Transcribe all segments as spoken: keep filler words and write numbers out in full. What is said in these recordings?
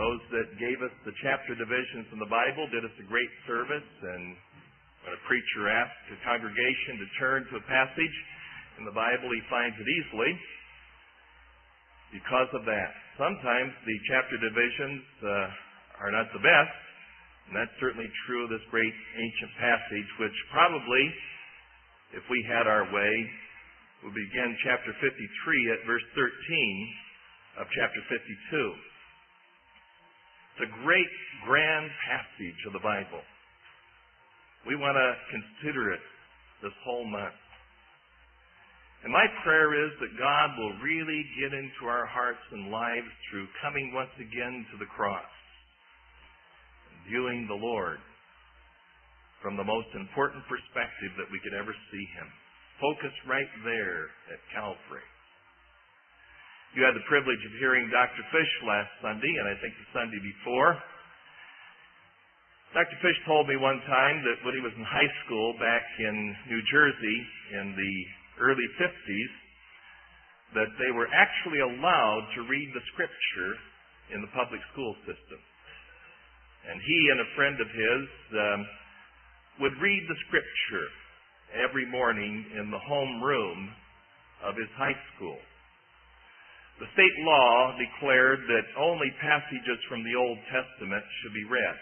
Those that gave us the chapter divisions in the Bible did us a great service, and when a preacher asks a congregation to turn to a passage in the Bible, he finds it easily because of that. Sometimes the chapter divisions uh, are not the best, and that's certainly true of this great ancient passage, which probably, if we had our way, would begin chapter fifty-three at verse thirteen of chapter fifty-two. It's a great, grand passage of the Bible. We want to consider it this whole month. And my prayer is that God will really get into our hearts and lives through coming once again to the cross, and viewing the Lord from the most important perspective that we could ever see Him. Focus right there at Calvary. You had the privilege of hearing Doctor Fish last Sunday, and I think the Sunday before. Doctor Fish told me one time that when he was in high school back in New Jersey in the early fifties, that they were actually allowed to read the Scripture in the public school system. And he and a friend of his um, would read the Scripture every morning in the home room of his high school. The state law declared that only passages from the Old Testament should be read.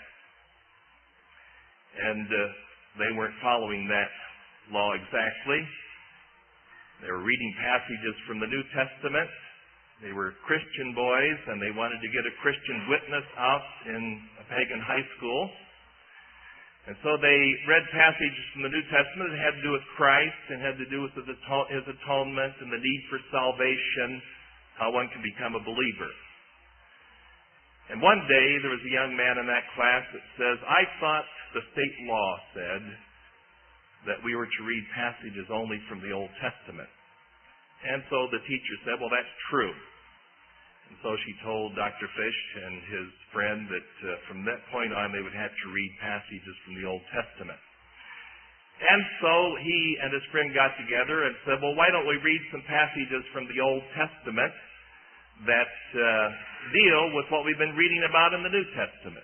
And uh, they weren't following that law exactly. They were reading passages from the New Testament. They were Christian boys, and they wanted to get a Christian witness out in a pagan high school. And so they read passages from the New Testament that had to do with Christ and had to do with His atonement and the need for salvation, how one can become a believer. And one day there was a young man in that class that says, I thought the state law said that we were to read passages only from the Old Testament. And so the teacher said, well, that's true. And so she told Doctor Fish and his friend that uh, from that point on they would have to read passages from the Old Testament. And so he and his friend got together and said, well, why don't we read some passages from the Old Testament that uh, deal with what we've been reading about in the New Testament?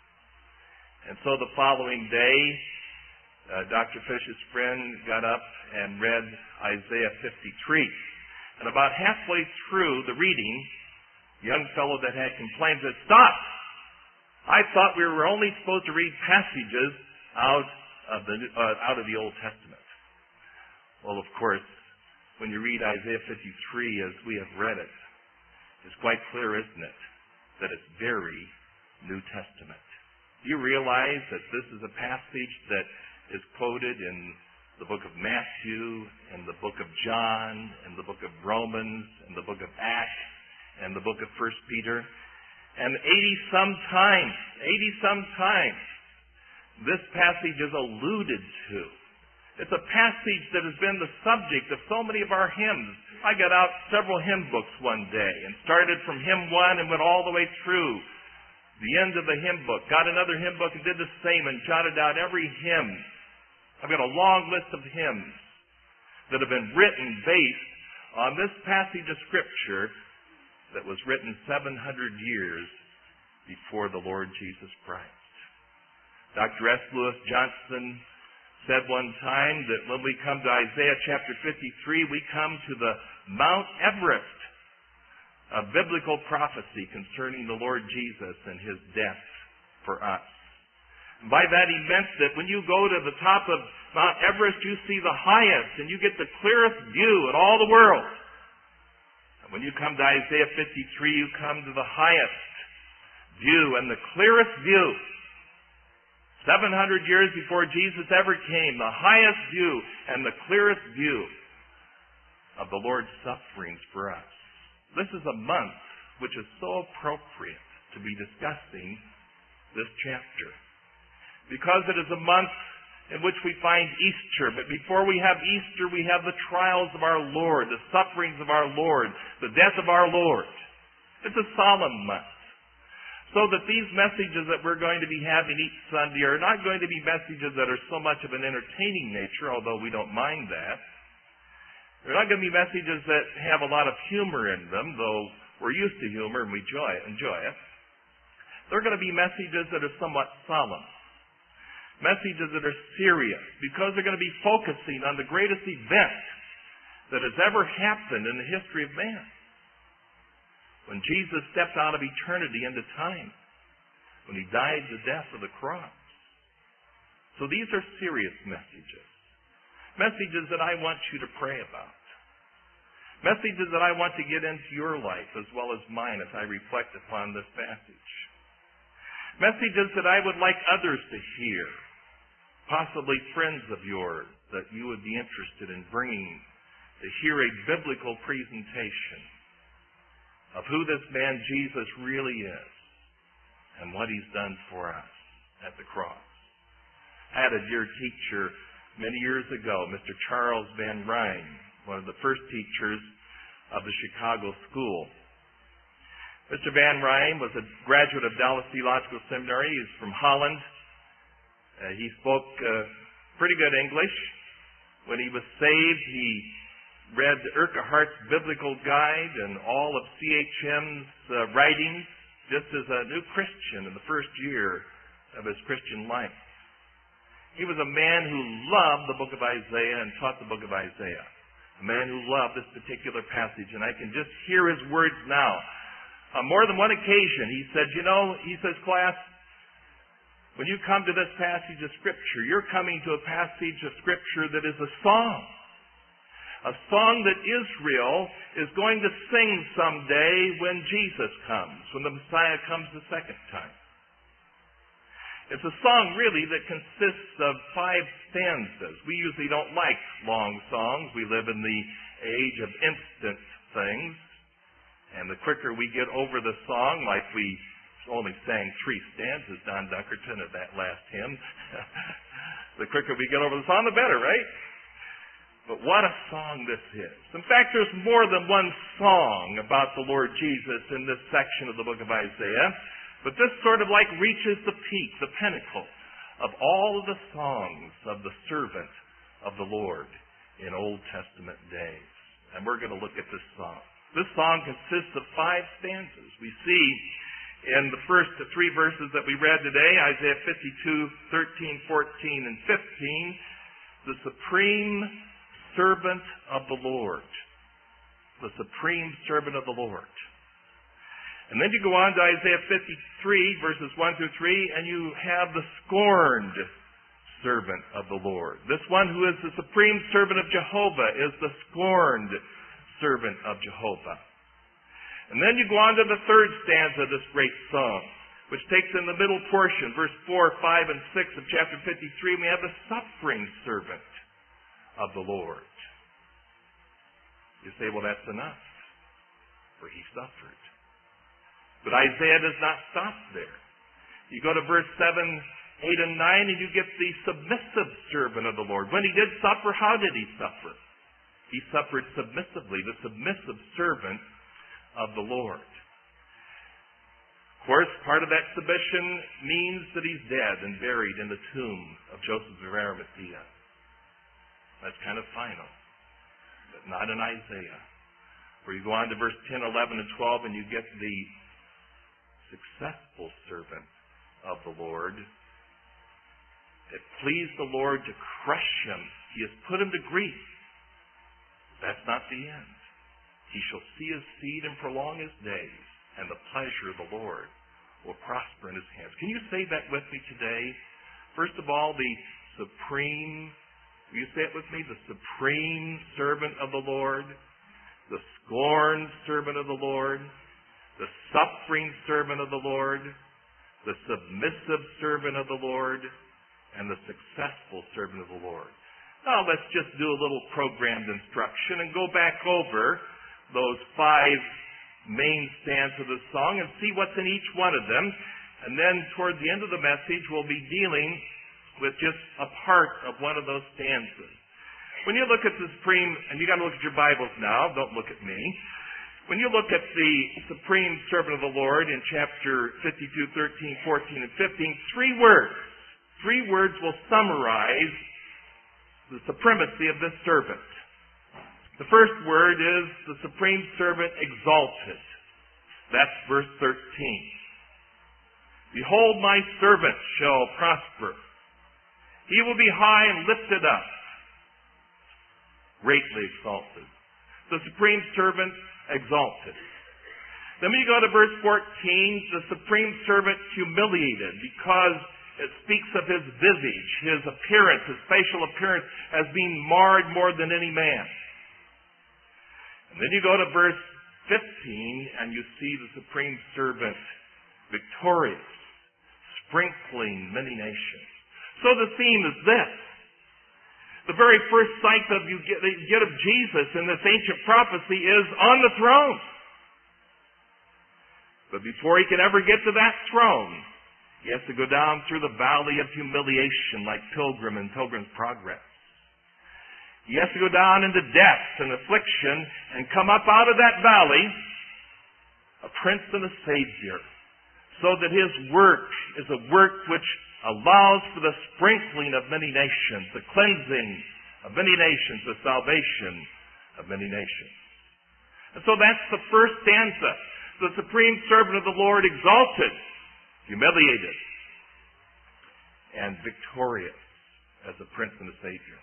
And so the following day, uh, Doctor Fish's friend got up and read Isaiah fifty-three. And about halfway through the reading, the young fellow that had complained said, stop! I thought we were only supposed to read passages out of the uh, out of the Old Testament. Well, of course, when you read Isaiah fifty-three as we have read it, it's quite clear, isn't it, that it's very New Testament. Do you realize that this is a passage that is quoted in the book of Matthew, and the book of John, and the book of Romans, and the book of Acts, and the book of First Peter? And eighty-some times, eighty-some times, this passage is alluded to. It's a passage that has been the subject of so many of our hymns. I got out several hymn books one day and started from hymn one and went all the way through the end of the hymn book. Got another hymn book and did the same and jotted out every hymn. I've got a long list of hymns that have been written based on this passage of Scripture that was written seven hundred years before the Lord Jesus Christ. Doctor S. Lewis Johnson said one time that when we come to Isaiah chapter fifty-three, we come to the Mount Everest of biblical prophecy concerning the Lord Jesus and His death for us. And by that he meant that when you go to the top of Mount Everest, you see the highest and you get the clearest view in all the world. And when you come to Isaiah fifty-three, you come to the highest view and the clearest view. seven hundred years before Jesus ever came, the highest view and the clearest view of the Lord's sufferings for us. This is a month which is so appropriate to be discussing this chapter, because it is a month in which we find Easter. But before we have Easter, we have the trials of our Lord, the sufferings of our Lord, the death of our Lord. It's a solemn month. So that these messages that we're going to be having each Sunday are not going to be messages that are so much of an entertaining nature, although we don't mind that. They're not going to be messages that have a lot of humor in them, though we're used to humor and we enjoy it. Enjoy it. There are going to be messages that are somewhat solemn. Messages that are serious, because they're going to be focusing on the greatest event that has ever happened in the history of man. When Jesus stepped out of eternity into time. When he died the death of the cross. So these are serious messages. Messages that I want you to pray about. Messages that I want to get into your life as well as mine as I reflect upon this passage. Messages that I would like others to hear. Possibly friends of yours that you would be interested in bringing to hear a biblical presentation of who this man Jesus really is and what he's done for us at the cross. I had a dear teacher many years ago, Mister Charles Van Ryn, one of the first teachers of the Chicago School. Mister Van Ryn was a graduate of Dallas Theological Seminary. He's from Holland. Uh, he spoke uh, pretty good English. When he was saved, he read Urquhart's Biblical Guide and all of C H M's uh, writings just as a new Christian in the first year of his Christian life. He was a man who loved the book of Isaiah and taught the book of Isaiah. A man who loved this particular passage. And I can just hear his words now. On more than one occasion, he said, you know, he says, class, when you come to this passage of Scripture, you're coming to a passage of Scripture that is a song. A song that Israel is going to sing someday when Jesus comes, when the Messiah comes the second time. It's a song, really, that consists of five stanzas. We usually don't like long songs. We live in the age of instant things. And the quicker we get over the song, like we only sang three stanzas, Don Dunkerton, at that last hymn, the quicker we get over the song, the better, right? But what a song this is. In fact, there's more than one song about the Lord Jesus in this section of the book of Isaiah. But this sort of like reaches the peak, the pinnacle of all of the songs of the servant of the Lord in Old Testament days. And we're going to look at this song. This song consists of five stanzas. We see in the first three verses that we read today, Isaiah fifty-two, thirteen, fourteen, and fifteen, the supreme servant of the Lord. The supreme servant of the Lord. And then you go on to Isaiah fifty-three, verses one through three, and you have the scorned servant of the Lord. This one who is the supreme servant of Jehovah is the scorned servant of Jehovah. And then you go on to the third stanza of this great song, which takes in the middle portion, verse four, five, and six of chapter fifty-three, and we have the suffering servant of the Lord. You say, well, that's enough, for he suffered. But Isaiah does not stop there. You go to verse seven, eight, and nine, and you get the submissive servant of the Lord. When he did suffer, how did he suffer? He suffered submissively, the submissive servant of the Lord. Of course, part of that submission means that he's dead and buried in the tomb of Joseph of Arimathea. That's kind of final, but not in Isaiah. Where you go on to verse ten, eleven, and twelve, and you get the successful servant of the Lord. It pleased the Lord to crush him. He has put him to grief. That's not the end. He shall see his seed and prolong his days, and the pleasure of the Lord will prosper in his hands. Can you say that with me today? First of all, the supreme, will you say it with me? The supreme servant of the Lord, the scorned servant of the Lord, the suffering servant of the Lord, the submissive servant of the Lord, and the successful servant of the Lord. Now let's just do a little programmed instruction and go back over those five main stanzas of the song and see what's in each one of them. And then toward the end of the message, we'll be dealing with just a part of one of those stanzas. When you look at the supreme, and you got to look at your Bibles now, don't look at me. When you look at the supreme servant of the Lord in chapter fifty-two, thirteen, fourteen, and fifteen, three words. Three words will summarize the supremacy of this servant. The first word is the supreme servant exalted. That's verse thirteen. Behold, my servant shall prosper. He will be high and lifted up, greatly exalted. The supreme servant exalted. Then when you go to verse fourteen, the supreme servant humiliated, because it speaks of his visage, his appearance, his facial appearance as being marred more than any man. And then you go to verse fifteen, and you see the supreme servant victorious, sprinkling many nations. So the theme is this. The very first sight of you get, that you get of Jesus in this ancient prophecy is on the throne. But before he can ever get to that throne, he has to go down through the valley of humiliation like Pilgrim in Pilgrim's Progress. He has to go down into death and affliction and come up out of that valley a prince and a savior, so that his work is a work which allows for the sprinkling of many nations, the cleansing of many nations, the salvation of many nations. And so that's the first stanza. The supreme servant of the Lord exalted, humiliated, and victorious as a prince and a savior.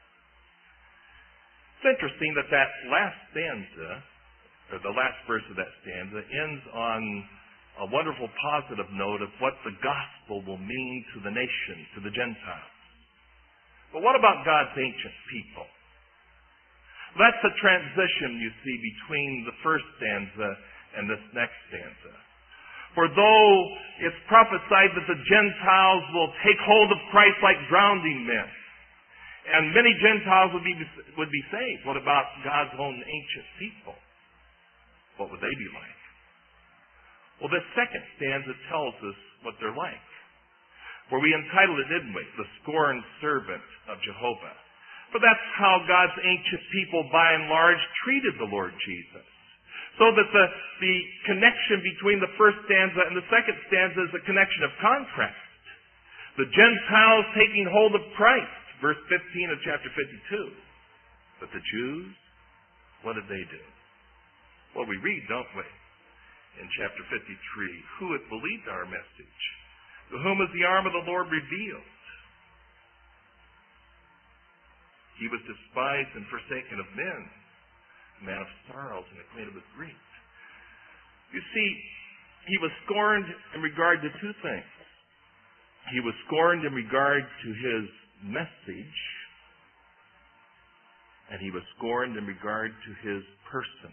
It's interesting that that last stanza, or the last verse of that stanza, ends on a wonderful positive note of what the gospel will mean to the nation, to the Gentiles. But what about God's ancient people? That's the transition, you see, between the first stanza and this next stanza. For though it's prophesied that the Gentiles will take hold of Christ like drowning men, and many Gentiles would be, would be saved, what about God's own ancient people? What would they be like? Well, this second stanza tells us what they're like. For we entitled it, didn't we? The Scorned Servant of Jehovah. But that's how God's ancient people, by and large, treated the Lord Jesus. So that the, the connection between the first stanza and the second stanza is a connection of contrast. The Gentiles taking hold of Christ, verse fifteen of chapter fifty-two. But the Jews, what did they do? Well, we read, don't we, in chapter fifty-three, who hath believed our message? To whom is the arm of the Lord revealed? He was despised and forsaken of men, a man of sorrows and acquainted with grief. You see, he was scorned in regard to two things. He was scorned in regard to his message, and he was scorned in regard to his person.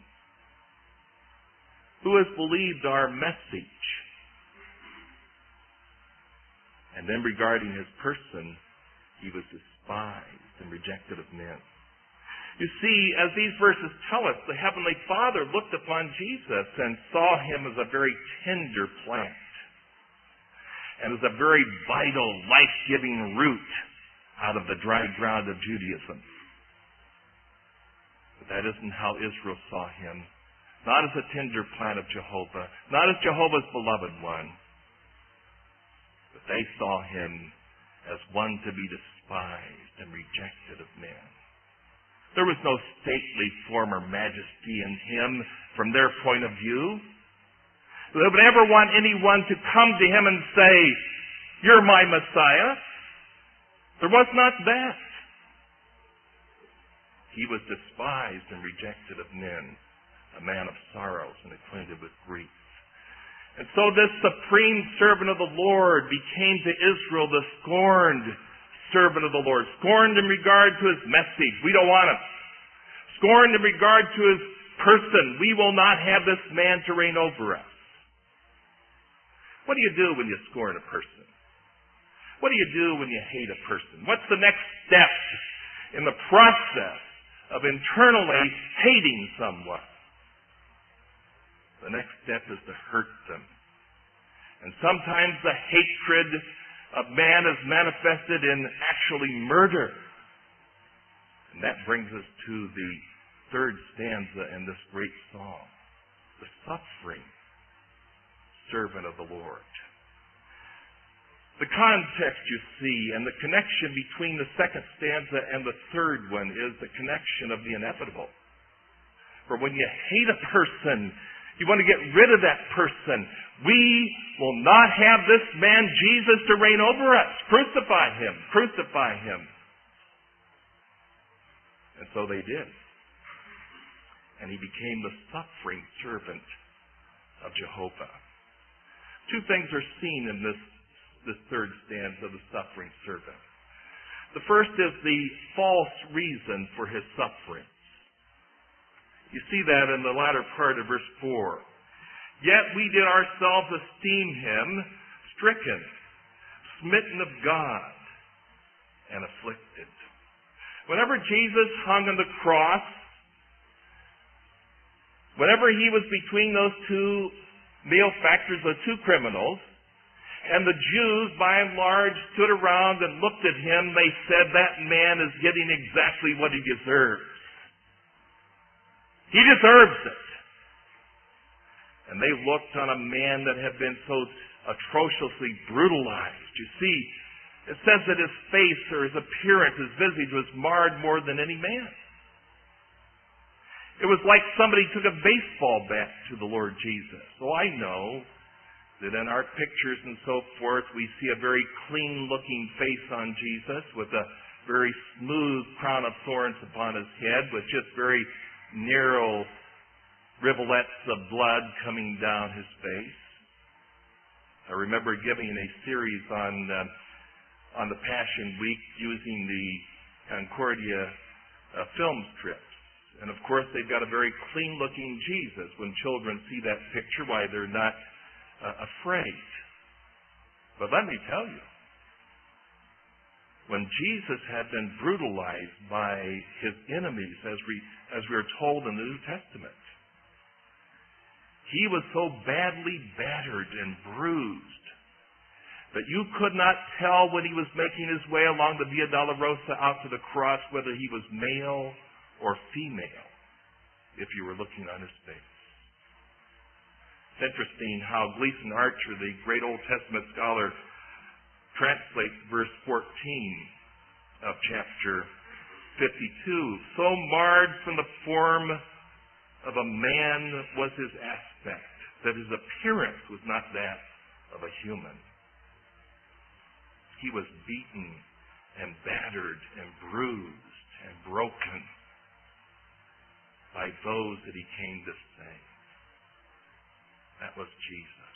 Who has believed our message? And then regarding his person, he was despised and rejected of men. You see, as these verses tell us, the Heavenly Father looked upon Jesus and saw him as a very tender plant and as a very vital, life-giving root out of the dry ground of Judaism. But that isn't how Israel saw him. Not as a tender plant of Jehovah, not as Jehovah's beloved one, but they saw him as one to be despised and rejected of men. There was no stately form or majesty in him from their point of view. They would never want anyone to come to him and say, "You're my Messiah." There was not that. He was despised and rejected of men, a man of sorrows and acquainted with grief. And so this supreme servant of the Lord became to Israel the scorned servant of the Lord. Scorned in regard to his message. We don't want him. Scorned in regard to his person. We will not have this man to reign over us. What do you do when you scorn a person? What do you do when you hate a person? What's the next step in the process of internally hating someone? The next step is to hurt them. And sometimes the hatred of man is manifested in actually murder. And that brings us to the third stanza in this great song. The suffering servant of the Lord. The context, you see, and the connection between the second stanza and the third one is the connection of the inevitable. For when you hate a person, You want to get rid of that person. We will not have this man Jesus to reign over us. Crucify him. Crucify him. And so they did. And he became the suffering servant of Jehovah. Two things are seen in this, this third stanza of the suffering servant. The first is the false reason for his suffering. You see that in the latter part of verse four. Yet we did ourselves esteem him stricken, smitten of God, and afflicted. Whenever Jesus hung on the cross, whenever he was between those two malefactors, those two criminals, and the Jews, by and large, stood around and looked at him, they said, that man is getting exactly what he deserves. He deserves it. And they looked on a man that had been so atrociously brutalized. You see, it says that his face or his appearance, his visage was marred more than any man. It was like somebody took a baseball bat to the Lord Jesus. So I know that in our pictures and so forth, we see a very clean-looking face on Jesus with a very smooth crown of thorns upon his head with just very narrow rivulets of blood coming down his face. I remember giving a series on uh, on the Passion Week using the Concordia uh, film strips. And of course, they've got a very clean-looking Jesus. When children see that picture, why, they're not uh, afraid. But let me tell you, when Jesus had been brutalized by his enemies, as we, as we are told in the New Testament, he was so badly battered and bruised that you could not tell when he was making his way along the Via Dolorosa out to the cross whether he was male or female if you were looking on his face. It's interesting how Gleason Archer, the great Old Testament scholar, translates verse fourteen of chapter fifty-two. So marred from the form of a man was his aspect, that his appearance was not that of a human. He was beaten and battered and bruised and broken by those that he came to save. That was Jesus.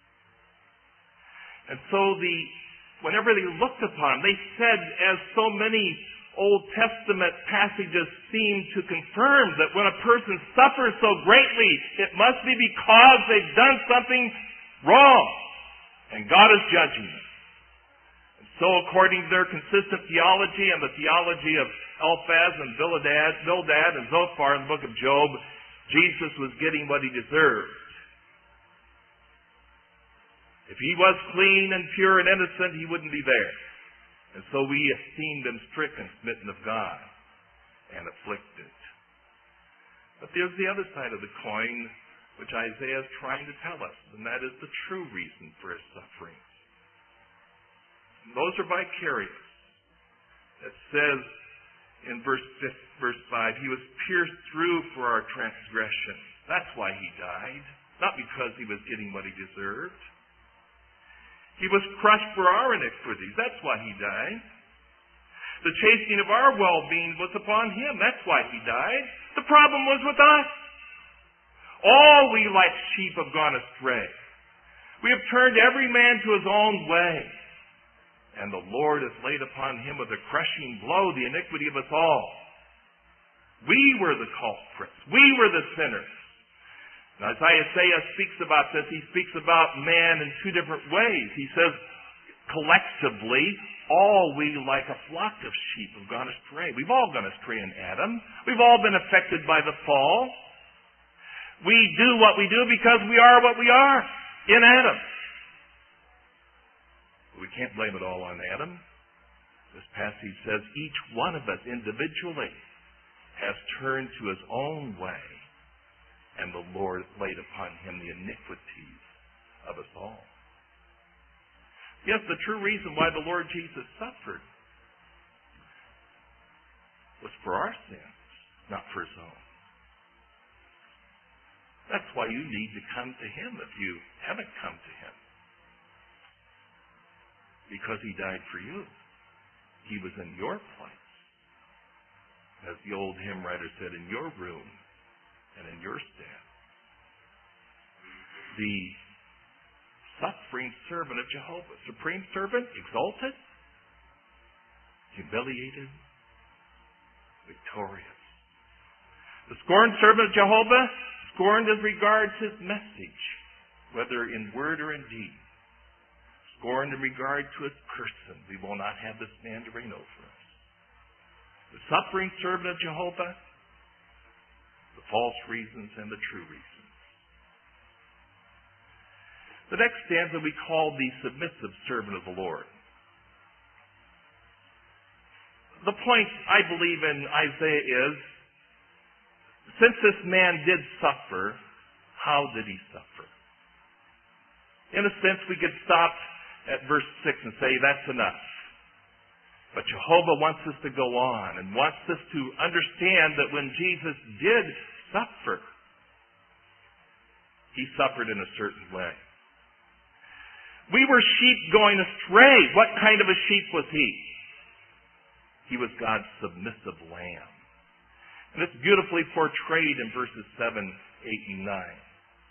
And so the whenever they looked upon him, they said, as so many Old Testament passages seem to confirm, that when a person suffers so greatly, it must be because they've done something wrong, and God is judging them. And so according to their consistent theology and the theology of Eliphaz and Bildad, Bildad and Zophar in the book of Job, Jesus was getting what he deserved. If he was clean and pure and innocent, he wouldn't be there. And so we esteemed him stricken, smitten of God, and afflicted. But there's the other side of the coin, which Isaiah is trying to tell us, and that is the true reason for his sufferings. And those are vicarious. It says in verse five, he was pierced through for our transgression. That's why he died, not because he was getting what he deserved. He was crushed for our iniquities. That's why he died. The chastening of our well-being was upon him. That's why he died. The problem was with us. All we like sheep have gone astray. We have turned every man to his own way. And the Lord has laid upon him with a crushing blow the iniquity of us all. We were the culprits. We were the sinners. Now, as Isaiah speaks about this, he speaks about man in two different ways. He says, collectively, all we like a flock of sheep have gone astray. We've all gone astray in Adam. We've all been affected by the fall. We do what we do because we are what we are in Adam. We can't blame it all on Adam. This passage says each one of us individually has turned to his own way, and the Lord laid upon him the iniquities of us all. Yes, the true reason why the Lord Jesus suffered was for our sins, not for his own. That's why you need to come to Him if you haven't come to Him. Because He died for you. He was in your place. As the old hymn writer said, in your room and in your stead. The suffering servant of Jehovah. Supreme servant, exalted, humiliated, victorious. The scorned servant of Jehovah, scorned as regards His message, whether in word or in deed. Scorned in regard to His person. We will not have this man to reign over us. The suffering servant of Jehovah, the false reasons and the true reasons. The next stanza we call the submissive servant of the Lord. The point, I believe, in Isaiah is, since this man did suffer, how did he suffer? In a sense, we could stop at verse six and say, that's enough. But Jehovah wants us to go on and wants us to understand that when Jesus did suffer, He suffered in a certain way. We were sheep going astray. What kind of a sheep was He? He was God's submissive lamb. And it's beautifully portrayed in verses seven, eight, and nine.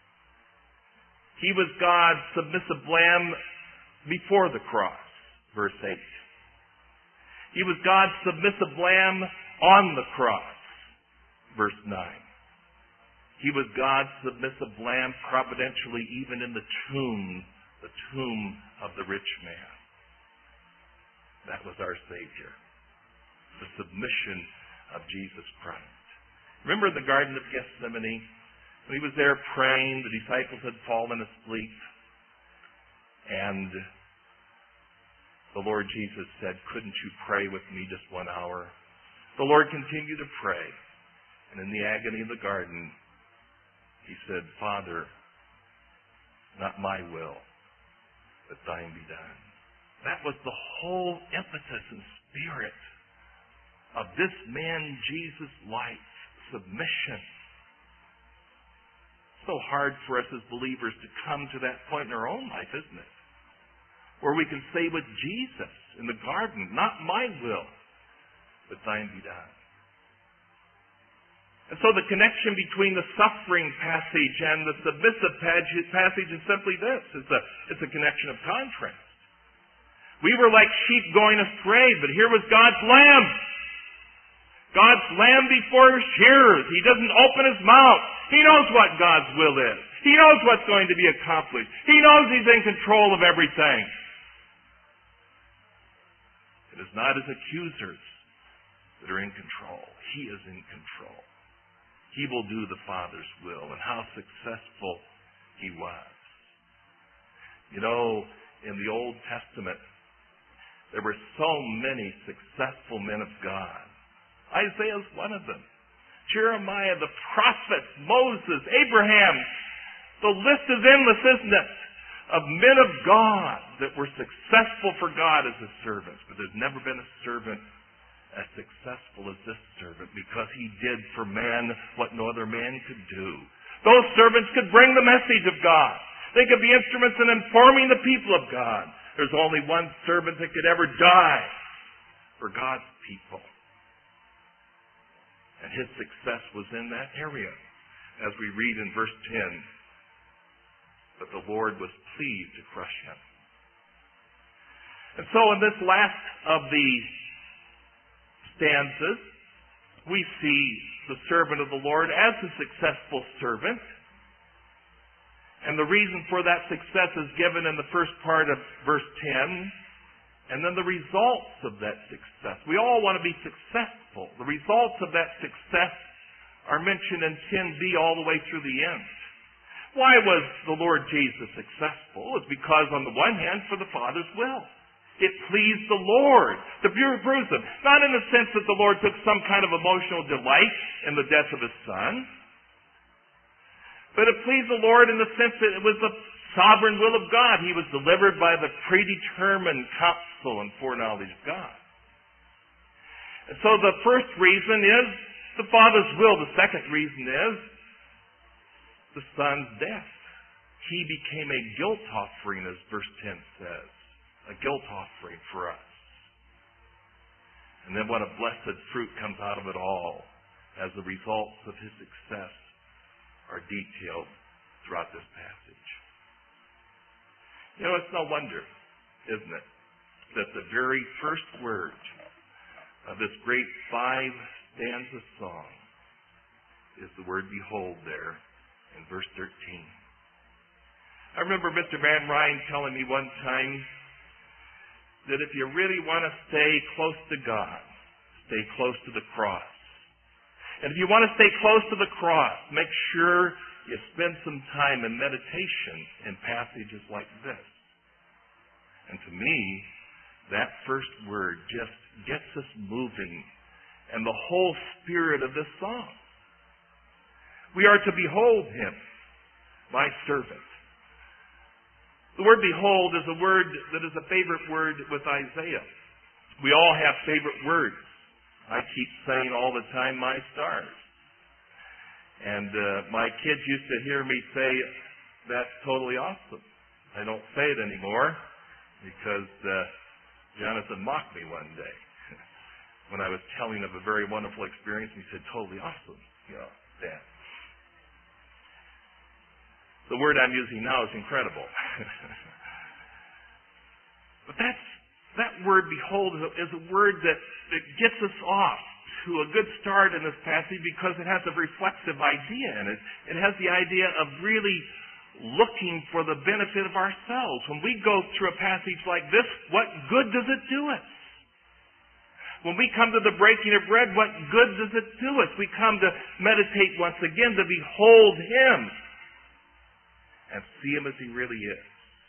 He was God's submissive lamb before the cross, verse eight. He was God's submissive lamb on the cross, verse nine. He was God's submissive lamb providentially even in the tomb, the tomb of the rich man. That was our Savior. The submission of Jesus Christ. Remember the Garden of Gethsemane? When He was there praying, the disciples had fallen asleep. And the Lord Jesus said, couldn't you pray with me just one hour? The Lord continued to pray. And in the agony of the garden, He said, Father, not my will, but thine be done. That was the whole emphasis and spirit of this man Jesus' life, submission. It's so hard for us as believers to come to that point in our own life, isn't it? Where we can say with Jesus in the garden, not my will, but thine be done. And so the connection between the suffering passage and the submissive passage is simply this. It's a, it's a connection of contrast. We were like sheep going astray, but here was God's lamb. God's lamb before His shearers. He doesn't open His mouth. He knows what God's will is. He knows what's going to be accomplished. He knows He's in control of everything. It is not His accusers that are in control. He is in control. He will do the Father's will, and how successful He was. You know, in the Old Testament, there were so many successful men of God. Isaiah is one of them. Jeremiah, the prophets, Moses, Abraham. The list is endless, isn't it? Of men of God that were successful for God as His servants. But there's never been a servant as successful as this servant, because he did for man what no other man could do. Those servants could bring the message of God. They could be instruments in informing the people of God. There's only one servant that could ever die for God's people. And his success was in that area. As we read in verse ten, but the Lord was pleased to crush him. And so in this last of the stanzas, we see the servant of the Lord as a successful servant. And the reason for that success is given in the first part of verse ten. And then the results of that success. We all want to be successful. The results of that success are mentioned in ten b all the way through the end. Why was the Lord Jesus successful? It's because on the one hand, for the Father's will. It pleased the Lord to bruise him. Not in the sense that the Lord took some kind of emotional delight in the death of His Son. But it pleased the Lord in the sense that it was the sovereign will of God. He was delivered by the predetermined counsel and foreknowledge of God. And so the first reason is the Father's will. The second reason is the Son's death. He became a guilt offering, as verse ten says. A guilt offering for us. And then what a blessed fruit comes out of it all as the results of his success are detailed throughout this passage. You know, it's no wonder, isn't it, that the very first word of this great five-stanza song is the word behold there in verse thirteen. I remember Mister Van Ryn telling me one time that if you really want to stay close to God, stay close to the cross. And if you want to stay close to the cross, make sure you spend some time in meditation in passages like this. And to me, that first word just gets us moving, and the whole spirit of this song. We are to behold him, my servant. The word behold is a word that is a favorite word with Isaiah. We all have favorite words. I keep saying all the time, my stars. And uh, my kids used to hear me say, that's totally awesome. I don't say it anymore because uh, Jonathan mocked me one day when I was telling of a very wonderful experience. He said, totally awesome, you know, Dad. The word I'm using now is incredible. But that's, that word, behold, is a word that, that gets us off to a good start in this passage because it has a reflexive idea in it. It has the idea of really looking for the benefit of ourselves. When we go through a passage like this, what good does it do us? When we come to the breaking of bread, what good does it do us? We come to meditate once again, to behold him and see him as he really is.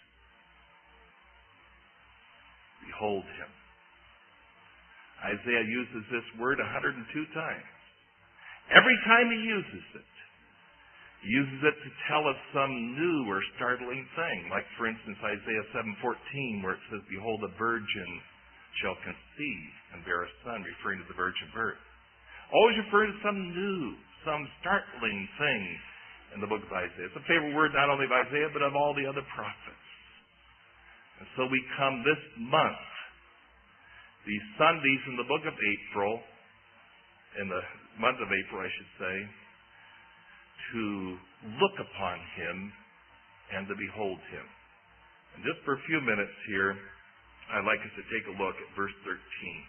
Behold him. Isaiah uses this word one hundred two times. Every time he uses it, he uses it to tell us some new or startling thing. Like, for instance, Isaiah seven fourteen, where it says, behold, a virgin shall conceive and bear a son, referring to the virgin birth. Always referring to some new, some startling thing in the book of Isaiah. It's a favorite word not only of Isaiah, but of all the other prophets. And so we come this month, these Sundays in the book of April, in the month of April, I should say, to look upon him and to behold him. And just for a few minutes here, I'd like us to take a look at verse thirteen.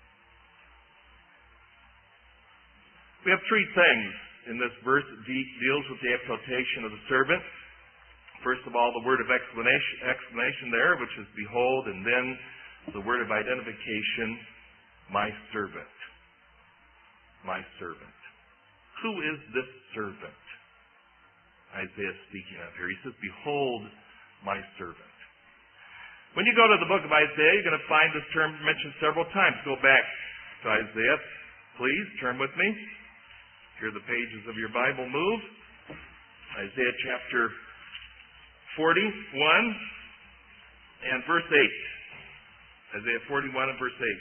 We have three things in this verse that de- deals with the exaltation of the servant. First of all, the word of explanation, explanation there, which is behold, and then the word of identification, my servant. My servant. Who is this servant? Isaiah is speaking of here. He says, behold, my servant. When you go to the book of Isaiah, you're going to find this term mentioned several times. Go back to Isaiah, please. Turn with me. Here the pages of your Bible move. Isaiah chapter forty-one and verse eight. Isaiah forty-one and verse eight.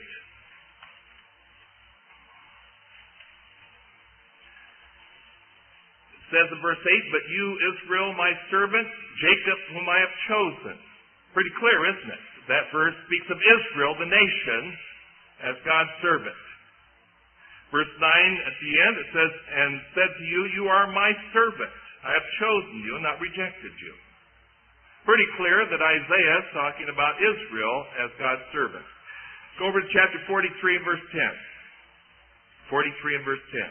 It says in verse eight, but you, Israel, my servant, Jacob, whom I have chosen. Pretty clear, isn't it? That verse speaks of Israel, the nation, as God's servant. Verse nine, at the end, it says, and said to you, you are my servant. I have chosen you and not rejected you. Pretty clear that Isaiah is talking about Israel as God's servant. Go over to chapter forty-three and verse ten. forty-three and verse ten.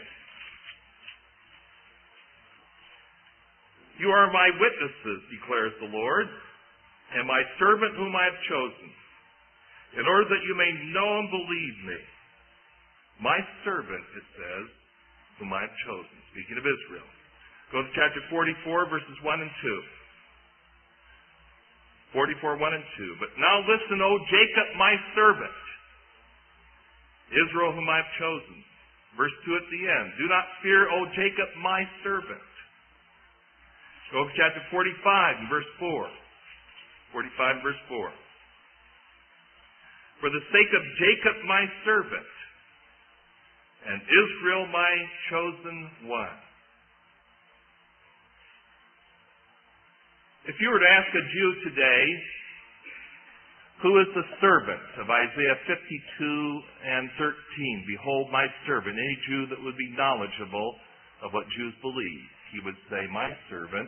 You are my witnesses, declares the Lord, and my servant whom I have chosen, in order that you may know and believe me. My servant, it says, whom I have chosen. Speaking of Israel. Go to chapter forty-four, verses one and two. forty-four, one and two. But now listen, O Jacob, my servant, Israel, whom I have chosen. Verse two at the end. Do not fear, O Jacob, my servant. Go to chapter forty-five and verse four. forty-five, verse four. For the sake of Jacob, my servant, and Israel, my chosen one. If you were to ask a Jew today, who is the servant of Isaiah fifty-two and thirteen? Behold my servant. Any Jew that would be knowledgeable of what Jews believe, he would say, my servant,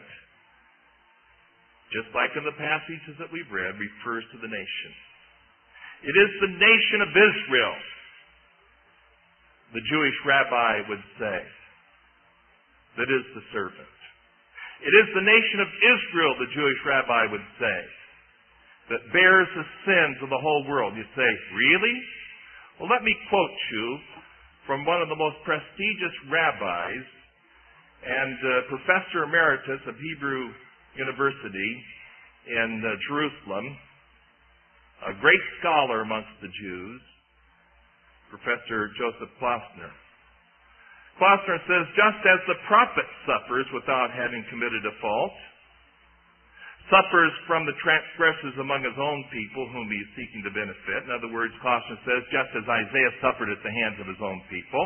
just like in the passages that we've read, refers to the nation. It is the nation of Israel, the Jewish rabbi would say, that is the servant. It is the nation of Israel, the Jewish rabbi would say, that bears the sins of the whole world. You say, really? Well, let me quote you from one of the most prestigious rabbis and uh, professor emeritus of Hebrew University in uh, Jerusalem, a great scholar amongst the Jews, Professor Joseph Klausner. Klausner says, just as the prophet suffers without having committed a fault, suffers from the transgressors among his own people whom he is seeking to benefit. In other words, Klausner says, just as Isaiah suffered at the hands of his own people.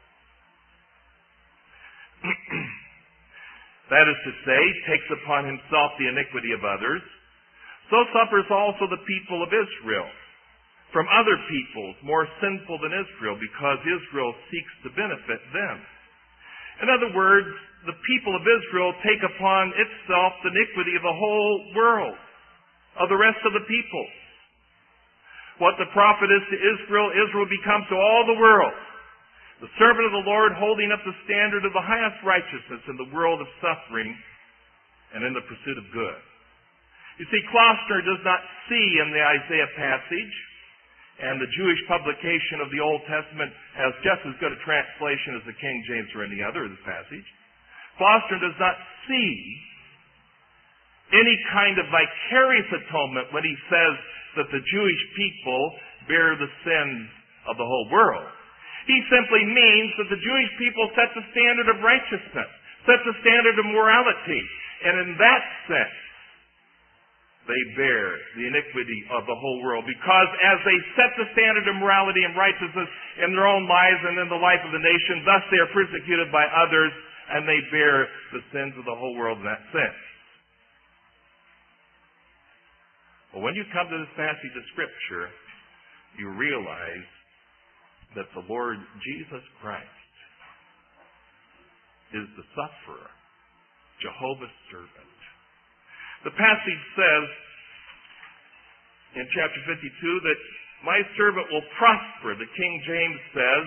That is to say, takes upon himself the iniquity of others. So suffers also the people of Israel from other peoples more sinful than Israel, because Israel seeks to benefit them. In other words, the people of Israel take upon itself the iniquity of the whole world, of the rest of the people. What the prophet is to Israel, Israel becomes to all the world. The servant of the Lord holding up the standard of the highest righteousness in the world of suffering and in the pursuit of good. You see, Klausner does not see in the Isaiah passage and the Jewish publication of the Old Testament as just as good a translation as the King James or any other of this passage. Klausner does not see any kind of vicarious atonement when he says that the Jewish people bear the sins of the whole world. He simply means that the Jewish people set the standard of righteousness, set the standard of morality, and in that sense, they bear the iniquity of the whole world, because as they set the standard of morality and righteousness in their own lives and in the life of the nation, thus they are persecuted by others, and they bear the sins of the whole world in that sense. Well, when you come to this passage of Scripture, you realize that the Lord Jesus Christ is the sufferer, Jehovah's servant. The passage says in chapter fifty-two that my servant will prosper. The King James says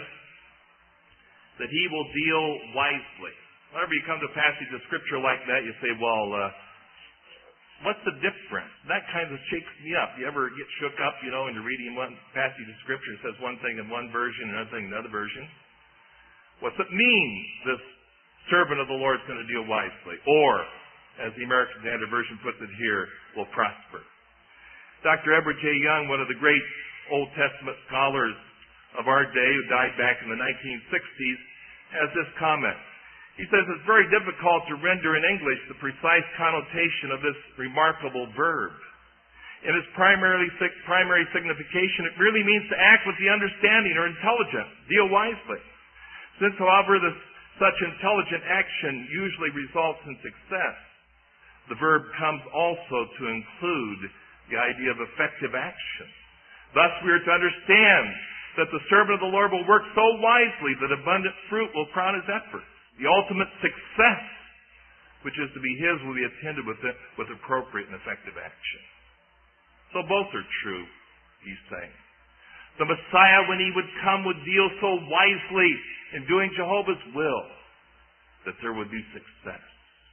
that he will deal wisely. Whenever you come to a passage of Scripture like that, you say, well, uh, what's the difference? That kind of shakes me up. You ever get shook up, you know, when you're reading one passage of Scripture, it says one thing in one version, another thing in another version. What's it mean, this servant of the Lord is going to deal wisely? Or, as the American Standard Version puts it here, will prosper. Doctor Edward J. Young, one of the great Old Testament scholars of our day, who died back in the nineteen sixties, has this comment. He says it's very difficult to render in English the precise connotation of this remarkable verb. In its primarily, primary signification, it really means to act with the understanding or intelligence, deal wisely. Since, however, this, such intelligent action usually results in success, the verb comes also to include the idea of effective action. Thus, we are to understand that the servant of the Lord will work so wisely that abundant fruit will crown his efforts. The ultimate success, which is to be his, will be attended with, it, with appropriate and effective action. So both are true, he's saying. The Messiah, when he would come, would deal so wisely in doing Jehovah's will that there would be success.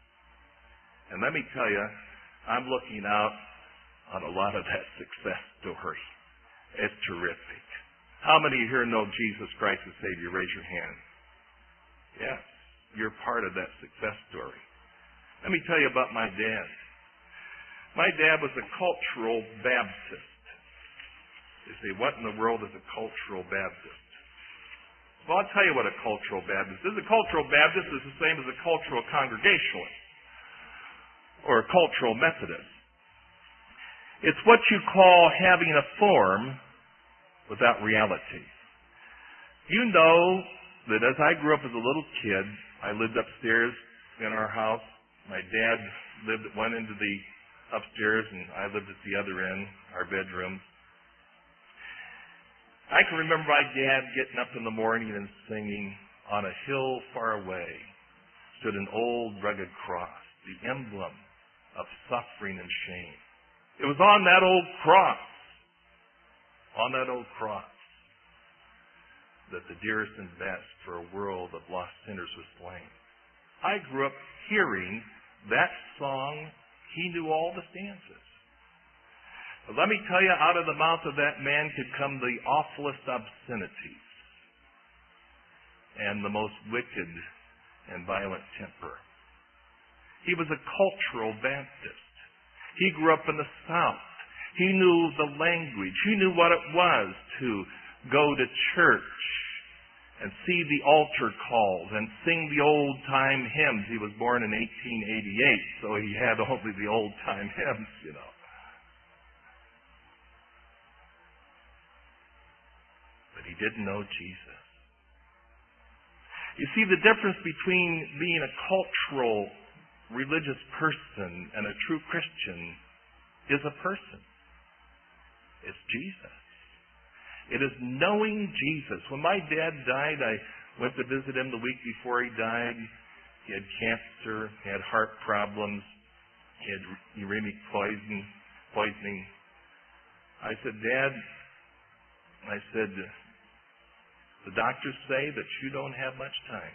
And let me tell you, I'm looking out on a lot of that success story. It's terrific. How many here know Jesus Christ as Savior? Raise your hand. Yes, you're part of that success story. Let me tell you about my dad. My dad was a cultural Baptist. You say, what in the world is a cultural Baptist? Well, I'll tell you what a cultural Baptist is. A cultural Baptist is the same as a cultural Congregationalist or a cultural Methodist. It's what you call having a form without reality. You know that as I grew up as a little kid, I lived upstairs in our house. My dad lived at one end of the upstairs, and I lived at the other end, our bedroom. I can remember my dad getting up in the morning and singing, "On a hill far away stood an old rugged cross, the emblem of suffering and shame." It was on that old cross, on that old cross, that the dearest and best for a world of lost sinners was slain. I grew up hearing that song. He knew all the stanzas. But let me tell you, out of the mouth of that man could come the awfulest obscenities and the most wicked and violent temper. He was a cultural Baptist. He grew up in the South. He knew the language. He knew what it was to go to church and see the altar calls and sing the old-time hymns. He was born in eighteen eighty-eight, so he had only the old-time hymns, you know. But he didn't know Jesus. You see, the difference between being a cultural, religious person and a true Christian is a person. It's Jesus. It is knowing Jesus. When my dad died, I went to visit him the week before he died. He had cancer, he had heart problems, he had uremic poison, poisoning. I said, "Dad," I said, "the doctors say that you don't have much time."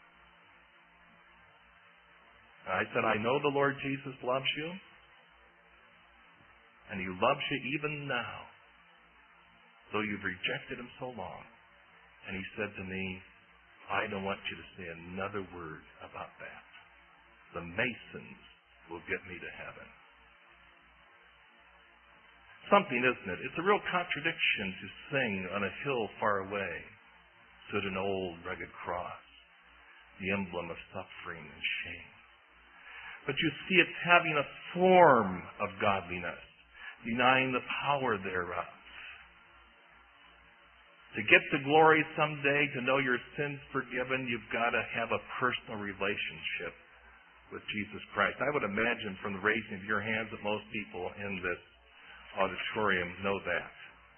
I said, "I know the Lord Jesus loves you, and He loves you even now, though you've rejected Him so long." And he said to me, "I don't want you to say another word about that. The Masons will get me to heaven." Something, isn't it? It's a real contradiction to sing, "On a hill far away stood an old rugged cross, the emblem of suffering and shame." But you see, it's having a form of godliness, denying the power thereof. To get to glory someday, to know your sins forgiven, you've got to have a personal relationship with Jesus Christ. I would imagine from the raising of your hands that most people in this auditorium know that.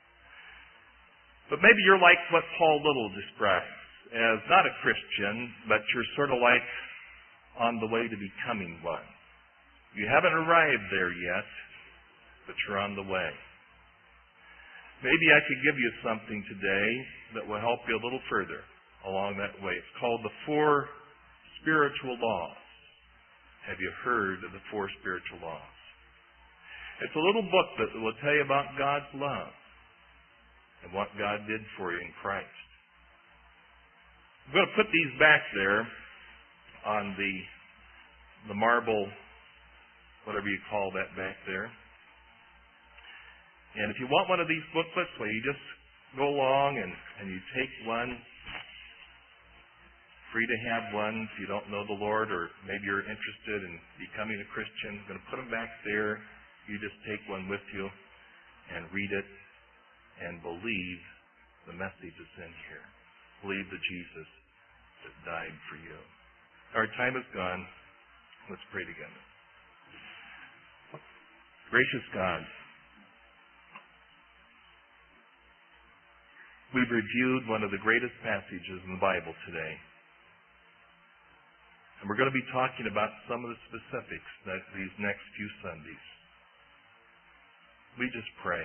But maybe you're like what Paul Little describes as not a Christian, but you're sort of like on the way to becoming one. You haven't arrived there yet, but you're on the way. Maybe I could give you something today that will help you a little further along that way. It's called the Four Spiritual Laws. Have you heard of the Four Spiritual Laws? It's a little booklet that will tell you about God's love and what God did for you in Christ. I'm going to put these back there on the the marble, whatever you call that back there. And if you want one of these booklets, well, you just go along and, and you take one. Free to have one if you don't know the Lord, or maybe you're interested in becoming a Christian. I'm going to put them back there. You just take one with you and read it and believe the message that's in here. Believe the Jesus that died for you. Our time is gone. Let's pray together. Gracious God, we've reviewed one of the greatest passages in the Bible today. And we're going to be talking about some of the specifics that these next few Sundays. We just pray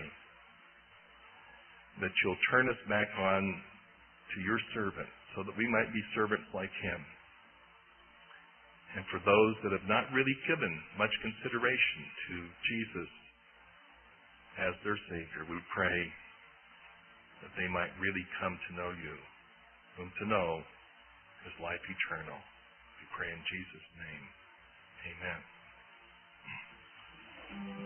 that you'll turn us back on to your servant so that we might be servants like him. And for those that have not really given much consideration to Jesus as their Savior, we pray that they might really come to know you, whom to know is life eternal. We pray in Jesus' name. Amen.